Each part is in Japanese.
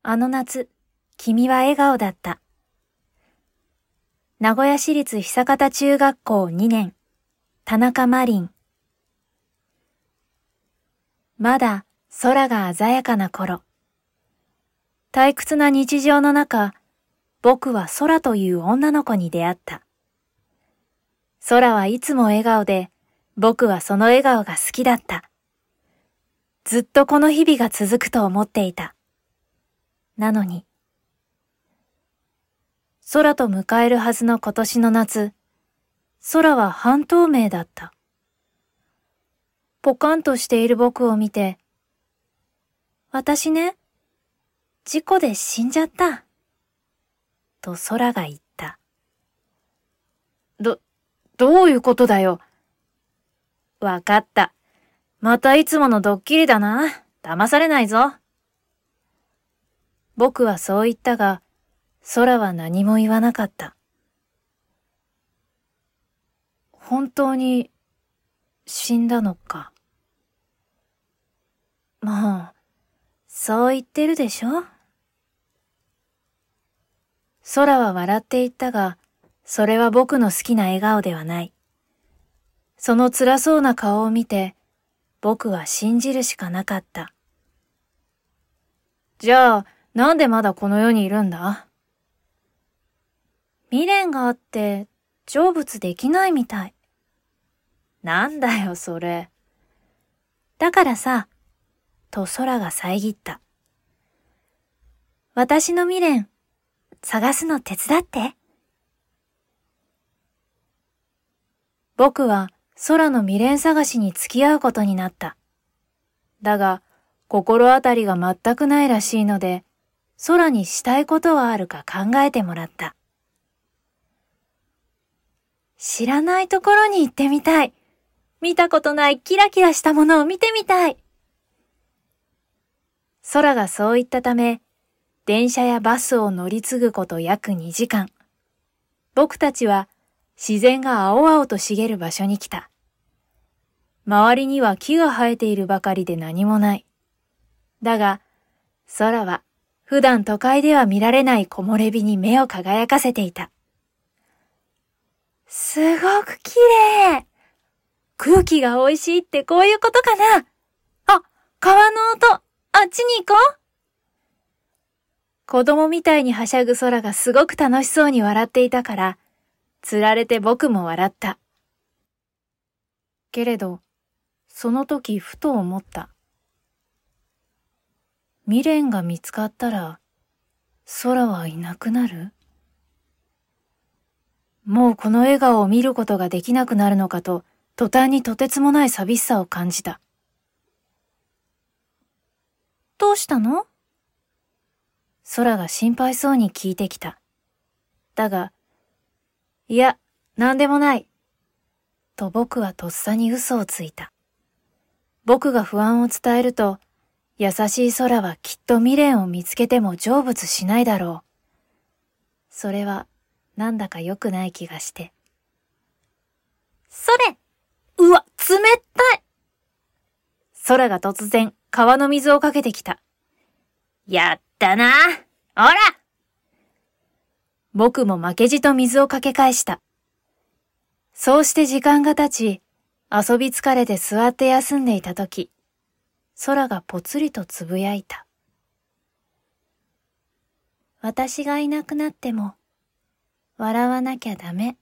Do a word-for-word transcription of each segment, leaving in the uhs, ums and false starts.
あの夏、君は笑顔だった。名古屋市立久方中学校にねん、田中真凛。まだ空が鮮やかな頃。退屈な日常の中、僕は空という女の子に出会った。空はいつも笑顔で、僕はその笑顔が好きだった。ずっとこの日々が続くと思っていた。なのに、空と迎えるはずの今年の夏、空は半透明だった。ポカンとしている僕を見て、私ね、事故で死んじゃった。と空が言った。ど、どういうことだよ。わかった。またいつものドッキリだな。騙されないぞ。僕はそう言ったが、空は何も言わなかった。本当に死んだのか。もう、そう言ってるでしょ。空は笑って言ったが、それは僕の好きな笑顔ではない。その辛そうな顔を見て、僕は信じるしかなかった。じゃあ、なんでまだこの世にいるんだ？未練があって、成仏できないみたい。なんだよ、それ。だからさ、と空が遮った。私の未練、探すの手伝って。僕は空の未練探しに付き合うことになった。だが、心当たりが全くないらしいので、空にしたいことはあるか考えてもらった。知らないところに行ってみたい。見たことないキラキラしたものを見てみたい。空がそう言ったため、電車やバスを乗り継ぐこと約にじかん。僕たちは自然が青々と茂る場所に来た。周りには木が生えているばかりで何もない。だが、空は普段都会では見られない木漏れ日に目を輝かせていた。すごく綺麗。空気が美味しいってこういうことかな。あ、川の音、あっちに行こう。子供みたいにはしゃぐ空がすごく楽しそうに笑っていたから、つられて僕も笑った。けれど、その時ふと思った。未練が見つかったら、空はいなくなる？もうこの笑顔を見ることができなくなるのかと、途端にとてつもない寂しさを感じた。どうしたの？空が心配そうに聞いてきた。だが、いや、なんでもない。と僕はとっさに嘘をついた。僕が不安を伝えると、優しい空はきっと未練を見つけても成仏しないだろう。それは、なんだか良くない気がして。それ！うわ、冷たい！空が突然、川の水をかけてきた。やったな！ほら！僕も負けじと水をかけ返した。そうして時間が経ち、遊び疲れて座って休んでいたとき、空がぽつりとつぶやいた。私がいなくなっても、笑わなきゃダメ。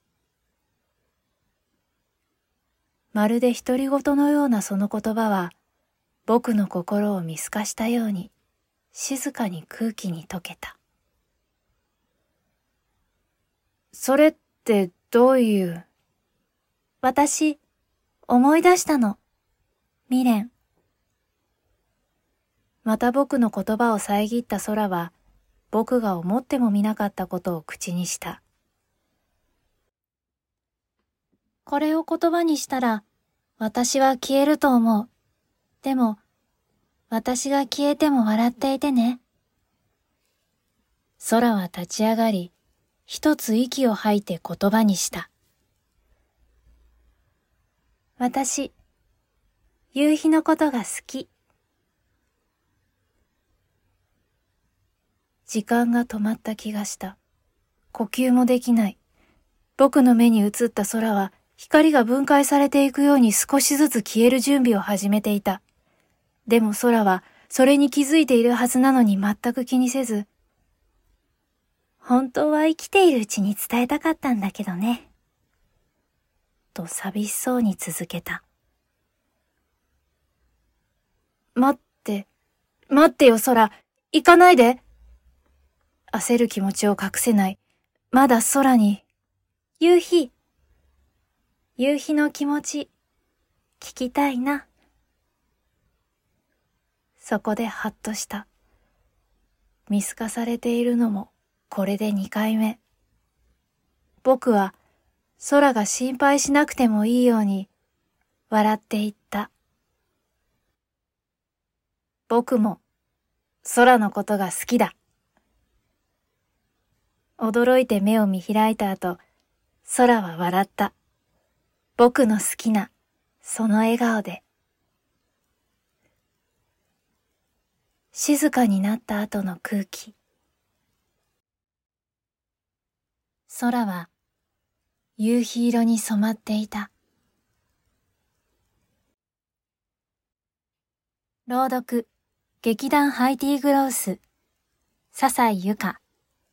まるで独り言のようなその言葉は、僕の心を見透かしたように、静かに空気に溶けた。それってどういう？私、思い出したの。未練。また僕の言葉を遮った空は、僕が思ってもみなかったことを口にした。これを言葉にしたら、私は消えると思う。でも、私が消えても笑っていてね。空は立ち上がり、一つ息を吐いて言葉にした。私、夕日のことが好き。 時間が止まった気がした。呼吸もできない。僕の目に映った空は光が分解されていくように少しずつ消える準備を始めていた。でも空はそれに気づいているはずなのに全く気にせず、本当は生きているうちに伝えたかったんだけどね。と寂しそうに続けた。待って、待ってよ空、行かないで。焦る気持ちを隠せない。まだ空に、夕日。夕日の気持ち、聞きたいな。そこでハッとした。見透かされているのもこれで二回目。僕は空が心配しなくてもいいように笑っていった。僕も空のことが好きだ。驚いて目を見開いた後、空は笑った。僕の好きなその笑顔で。静かになった後の空気。空は夕日色に染まっていた。朗読、劇団ハイティーグロース、笹井由香。